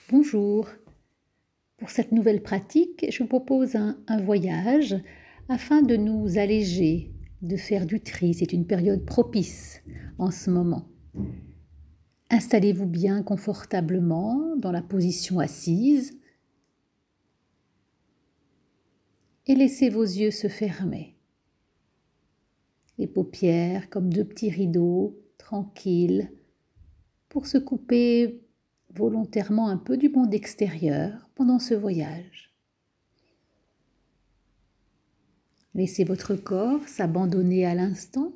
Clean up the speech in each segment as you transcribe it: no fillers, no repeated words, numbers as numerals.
Bonjour. Pour cette nouvelle pratique, je vous propose un voyage afin de nous alléger, de faire du tri. C'est une période propice en ce moment. Installez-vous bien confortablement dans la position assise et laissez vos yeux se fermer. Les paupières comme deux petits rideaux, tranquilles, pour se couper volontairement un peu du monde extérieur pendant ce voyage. Laissez votre corps s'abandonner à l'instant.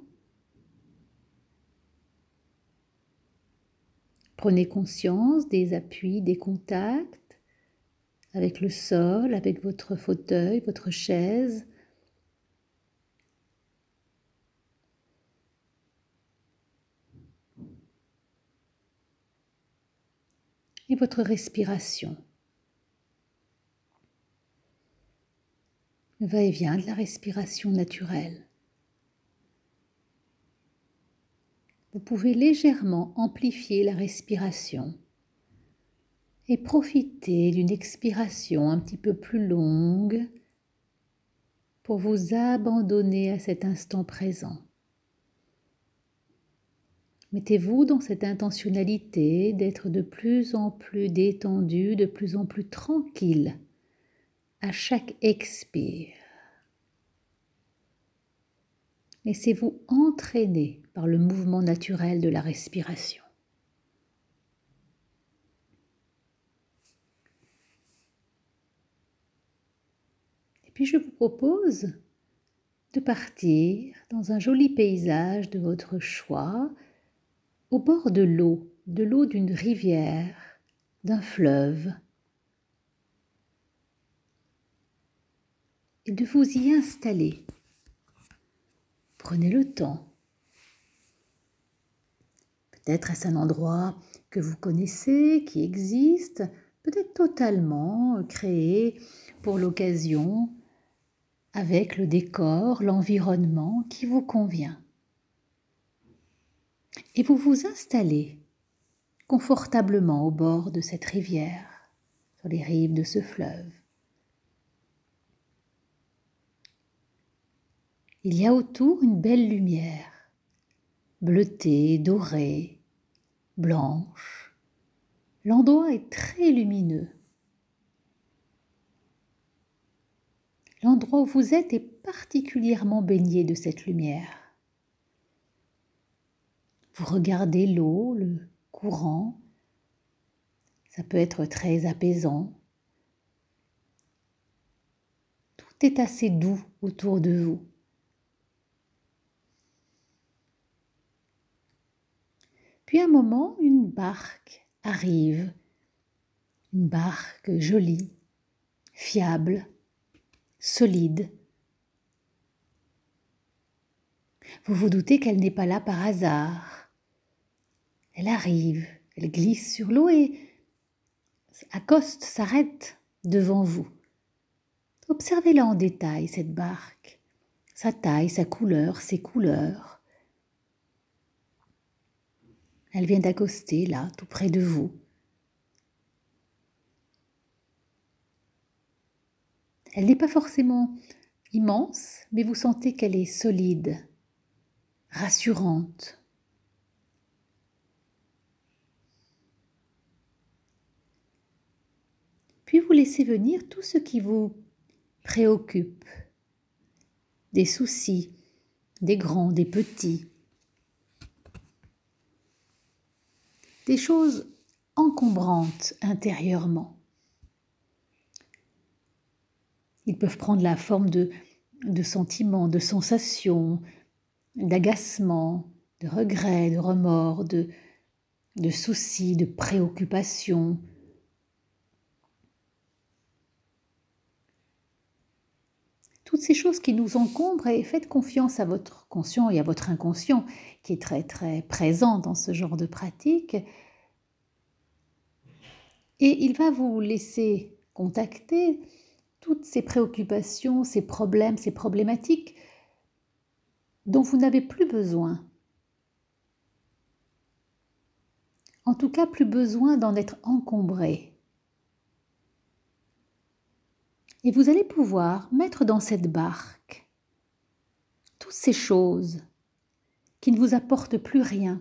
Prenez conscience des appuis, des contacts avec le sol, avec votre fauteuil, votre chaise. Et votre respiration. Le va-et-vient de la respiration naturelle. Vous pouvez légèrement amplifier la respiration et profiter d'une expiration un petit peu plus longue pour vous abandonner à cet instant présent. Mettez-vous dans cette intentionnalité d'être de plus en plus détendu, de plus en plus tranquille à chaque expire. Laissez-vous entraîner par le mouvement naturel de la respiration. Et puis je vous propose de partir dans un joli paysage de votre choix, au bord de l'eau d'une rivière, d'un fleuve, et de vous y installer. Prenez le temps. Peut-être est-ce un endroit que vous connaissez, qui existe, peut-être totalement créé pour l'occasion, avec le décor, l'environnement qui vous convient. Et vous vous installez confortablement au bord de cette rivière, sur les rives de ce fleuve. Il y a autour une belle lumière, bleutée, dorée, blanche. L'endroit est très lumineux. L'endroit où vous êtes est particulièrement baigné de cette lumière. Vous regardez l'eau, le courant. Ça peut être très apaisant. Tout est assez doux autour de vous. Puis à un moment, une barque arrive. Une barque jolie, fiable, solide. Vous vous doutez qu'elle n'est pas là par hasard. Elle arrive, elle glisse sur l'eau et accoste, s'arrête devant vous. Observez-la en détail, cette barque. Sa taille, sa couleur, ses couleurs. Elle vient d'accoster là, tout près de vous. Elle n'est pas forcément immense, mais vous sentez qu'elle est solide, rassurante. Puis vous laissez venir tout ce qui vous préoccupe. Des soucis, des grands, des petits. Des choses encombrantes intérieurement. Ils peuvent prendre la forme de sentiments, de sensations, d'agacement, de regrets, de remords, de soucis, de préoccupations. Toutes ces choses qui nous encombrent, et faites confiance à votre conscient et à votre inconscient qui est très très présent dans ce genre de pratique. Et il va vous laisser contacter toutes ces préoccupations, ces problèmes, ces problématiques dont vous n'avez plus besoin. En tout cas, plus besoin d'en être encombré. Et vous allez pouvoir mettre dans cette barque toutes ces choses qui ne vous apportent plus rien.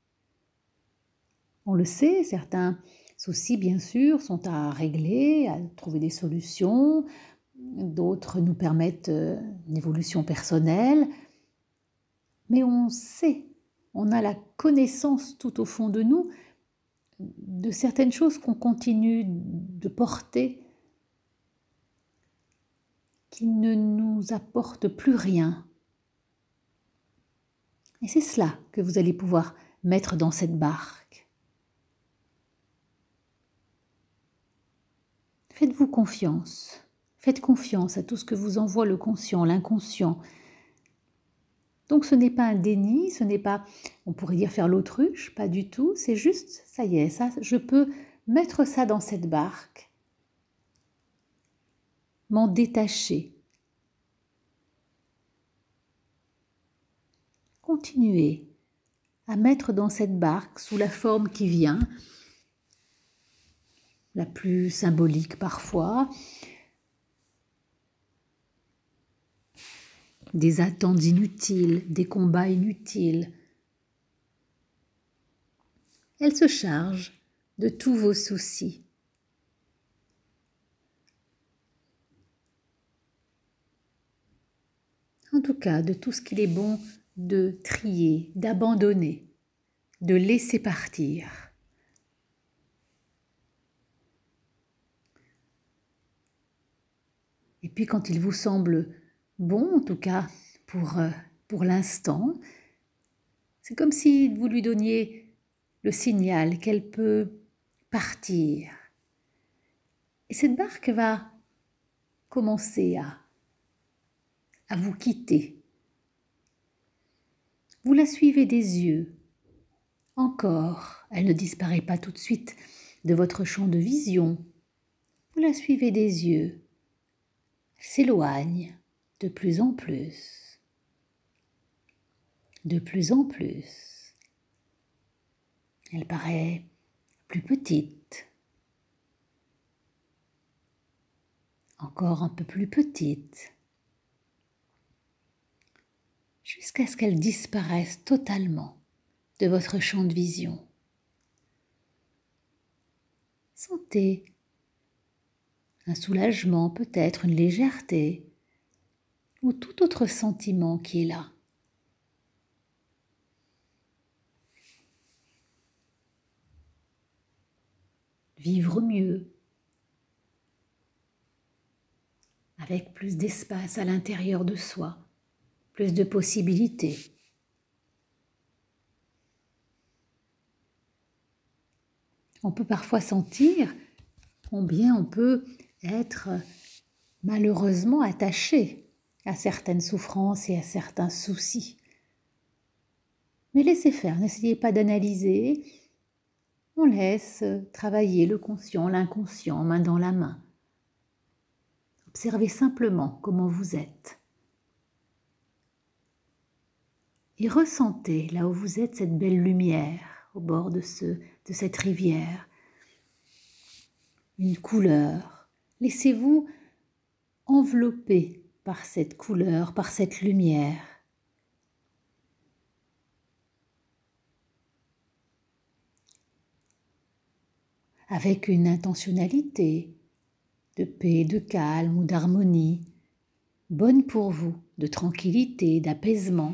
On le sait, certains soucis, bien sûr, sont à régler, à trouver des solutions. D'autres nous permettent une évolution personnelle. Mais on sait, on a la connaissance tout au fond de nous de certaines choses qu'on continue de porter, qui ne nous apportent plus rien. Et c'est cela que vous allez pouvoir mettre dans cette barque. Faites-vous confiance. Faites confiance à tout ce que vous envoie le conscient, l'inconscient. Donc ce n'est pas un déni, ce n'est pas, on pourrait dire faire l'autruche, pas du tout. C'est juste, ça y est, ça, je peux mettre ça dans cette barque, m'en détacher. Continuez à mettre dans cette barque, sous la forme qui vient, la plus symbolique parfois, des attentes inutiles, des combats inutiles. Elle se charge de tous vos soucis. En tout cas, de tout ce qu'il est bon de trier, d'abandonner, de laisser partir. Et puis quand il vous semble bon, en tout cas pour l'instant, c'est comme si vous lui donniez le signal qu'elle peut partir. Et cette barque va commencer à vous quitter. Vous la suivez des yeux. Encore, elle ne disparaît pas tout de suite de votre champ de vision. Vous la suivez des yeux. Elle s'éloigne de plus en plus. De plus en plus. Elle paraît plus petite. Encore un peu plus petite. Jusqu'à ce qu'elle disparaisse totalement de votre champ de vision. Sentez un soulagement, peut-être une légèreté, ou tout autre sentiment qui est là. Vivre mieux, avec plus d'espace à l'intérieur de soi, plus de possibilités. On peut parfois sentir combien on peut être malheureusement attaché à certaines souffrances et à certains soucis. Mais laissez faire, n'essayez pas d'analyser. On laisse travailler le conscient, l'inconscient, main dans la main. Observez simplement comment vous êtes. Et ressentez, là où vous êtes, cette belle lumière au bord de cette rivière. Une couleur. Laissez-vous envelopper par cette couleur, par cette lumière. Avec une intentionnalité de paix, de calme ou d'harmonie, bonne pour vous, de tranquillité, d'apaisement.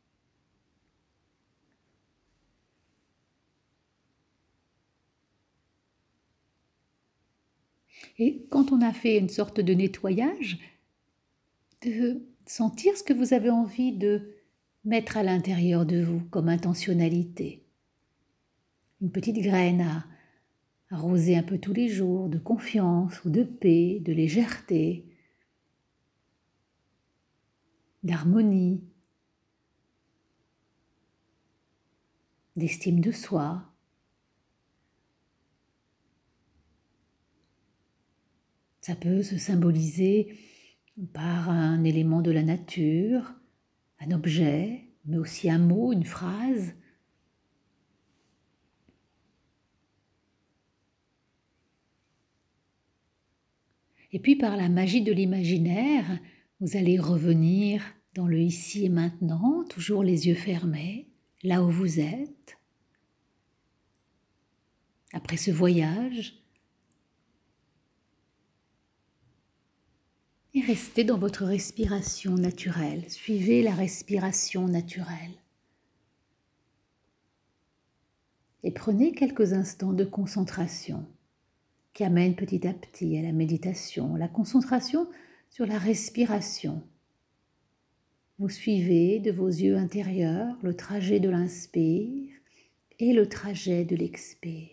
Et quand on a fait une sorte de nettoyage, de sentir ce que vous avez envie de mettre à l'intérieur de vous comme intentionnalité. Une petite graine à arroser un peu tous les jours, de confiance ou de paix, de légèreté, d'harmonie, d'estime de soi. Ça peut se symboliser par un élément de la nature, un objet, mais aussi un mot, une phrase. Et puis par la magie de l'imaginaire, vous allez revenir dans le ici et maintenant, toujours les yeux fermés, là où vous êtes. Après ce voyage, et restez dans votre respiration naturelle. Suivez la respiration naturelle. Et prenez quelques instants de concentration qui amènent petit à petit à la méditation, la concentration sur la respiration. Vous suivez de vos yeux intérieurs le trajet de l'inspire et le trajet de l'expire.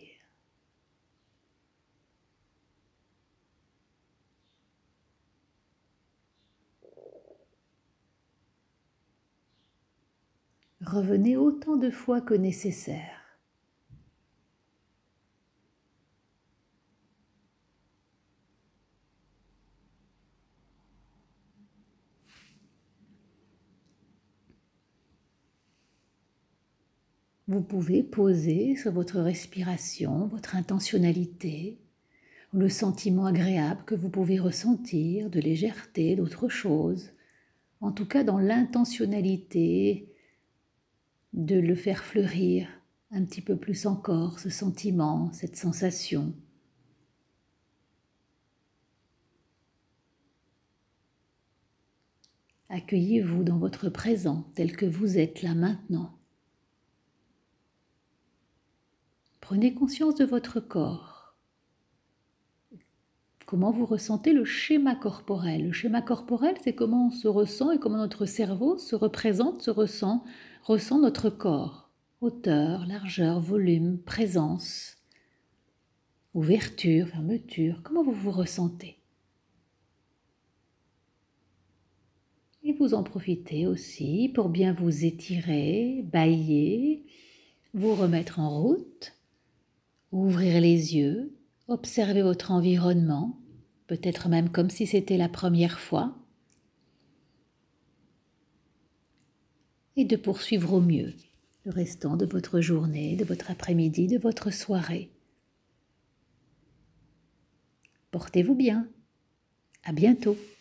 Revenez autant de fois que nécessaire. Vous pouvez poser sur votre respiration votre intentionnalité, le sentiment agréable que vous pouvez ressentir, de légèreté, d'autre chose. En tout cas, dans l'intentionnalité de le faire fleurir un petit peu plus encore, ce sentiment, cette sensation. Accueillez-vous dans votre présent tel que vous êtes là maintenant. Prenez conscience de votre corps. Comment vous ressentez le schéma corporel? Le schéma corporel, c'est comment on se ressent et comment notre cerveau se représente, ressent notre corps. Hauteur, largeur, volume, présence, ouverture, fermeture. Comment vous vous ressentez? Et vous en profitez aussi pour bien vous étirer, bâiller, vous remettre en route, ouvrir les yeux, observer votre environnement, peut-être même comme si c'était la première fois, et de poursuivre au mieux le restant de votre journée, de votre après-midi, de votre soirée. Portez-vous bien. À bientôt.